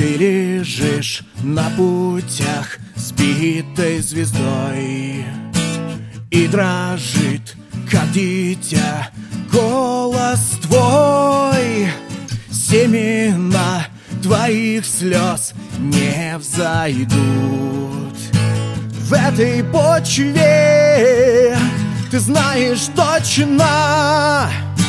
Ты лежишь на путях сбитой звездой, и дрожит, как дитя, голос твой. Семена твоих слез не взойдут в этой почве. Ты знаешь точно,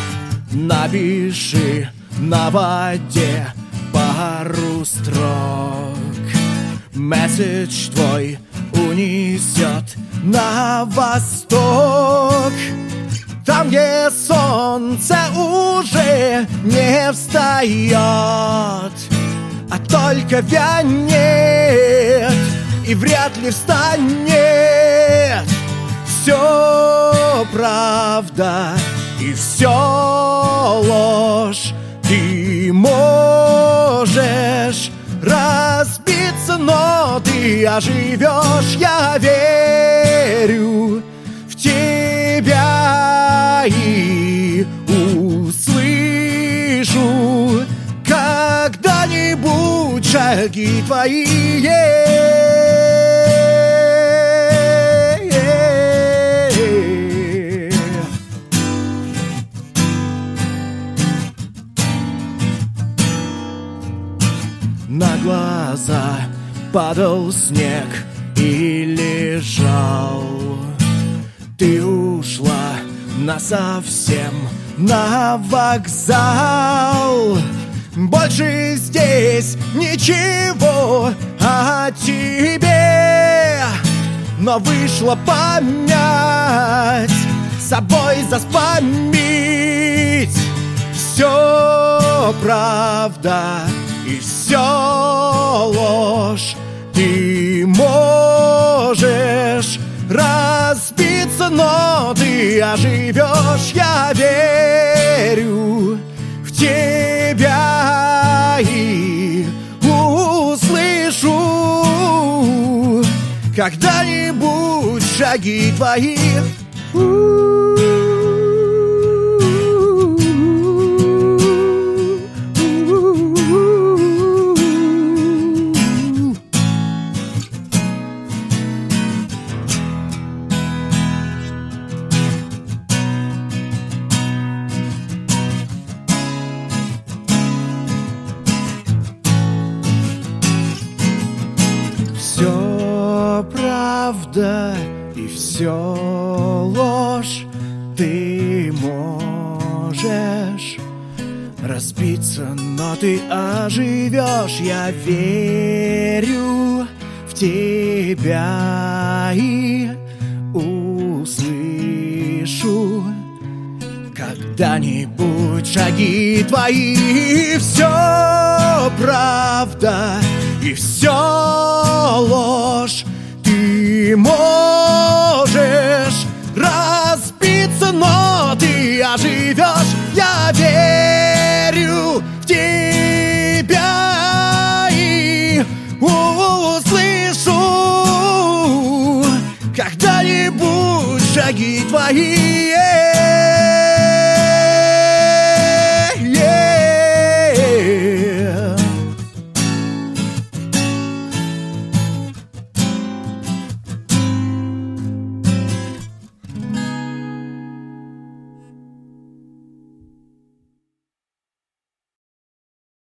напиши на воде пару строк. Месседж твой унесет на восток, там, где солнце уже не встает, а только вянет и вряд ли встанет. Все правда и все ложь. Ты можешь разбиться, но ты оживешь. Я верю в тебя и услышу когда-нибудь шаги твои. На глаза падал снег и лежал. Ты ушла насовсем на вокзал. Больше здесь ничего о тебе, но вышла память собой заспамить. Все правда и все ложь. Ты можешь разбиться, но ты оживешь. Я верю в тебя и услышу когда-нибудь шаги твои. Все правда и все ложь. Ты можешь разбиться, но ты оживешь. Я верю в тебя и услышу когда-нибудь шаги твои. Все правда и все ложь. Ты можешь разбиться, но ты оживешь. Я верю в тебя и услышу когда-нибудь шаги твои.